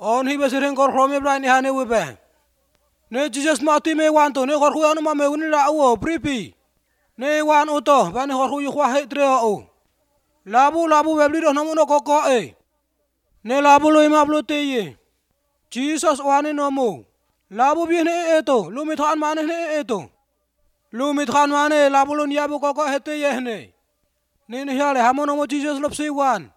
On hi besering kor khrome brai ni hane webe. Ne Jesus mati me wan to ne kor khu ma me uni la o pripi. Ne wan o to ba ne kor khu yu khwa he tre o. Labu bebli do namu no koko e. Ne labu lo ima blo te ye. Jesus wane no mo. Labu bi ne eto, lu mi than mane ne eto. Lu mi than mane labu lo niabu koko hete ye ne. Ne ne hale hamono mo Jesus lop si wan.